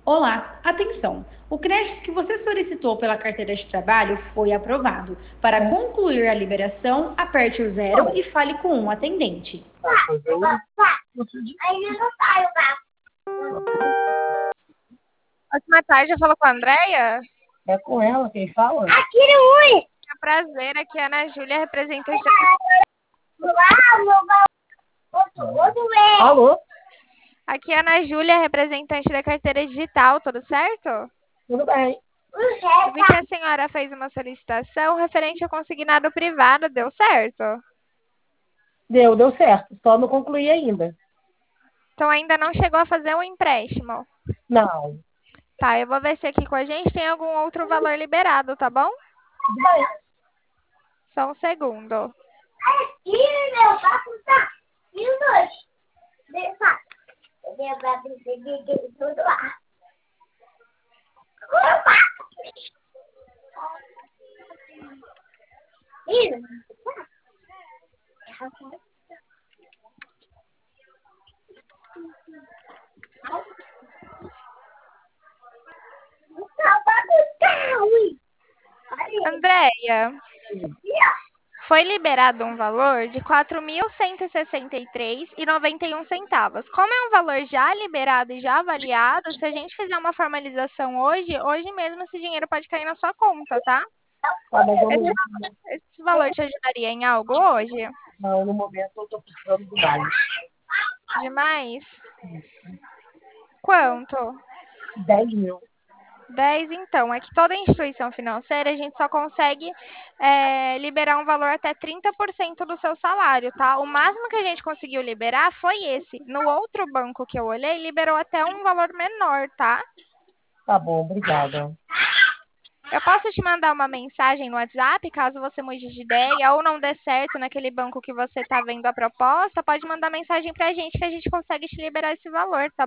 Olá, atenção! O crédito que você solicitou pela carteira de trabalho foi aprovado. Para concluir a liberação, aperte o zero e fale com um atendente. Ótima tarde, eu falo com a Andréia. É com ela quem fala? É um prazer, aqui é a Ana Júlia, representante Alô? Aqui é a Ana Júlia, representante da carteira digital, tudo certo? Tudo bem. Eu vi que a senhora fez uma solicitação referente ao consignado privado, deu certo? Deu certo. Só não concluí ainda. Então ainda não chegou a fazer um empréstimo. Não. Tá, eu vou ver se aqui com a gente tem algum outro valor liberado, tá bom? Tudo bem. Só um segundo. Andréia, foi liberado um valor de R$ 4.163,91. Como é um valor já liberado e já avaliado, se a gente fizer uma formalização hoje mesmo esse dinheiro pode cair na sua conta, tá? Tá, mas vamos Esse, ver. esse valor te ajudaria em algo hoje? Não, no momento eu tô precisando de mais. Demais? Quanto? 10 mil. 10, então. É que toda instituição financeira a gente só consegue liberar um valor até 30% do seu salário, tá? O máximo que a gente conseguiu liberar foi esse. No outro banco que eu olhei, liberou até um valor menor, tá? Tá bom, obrigada. Eu posso te mandar uma mensagem no WhatsApp, caso você mude de ideia ou não dê certo naquele banco que você está vendo a proposta, pode mandar mensagem pra gente que a gente consegue te liberar esse valor, tá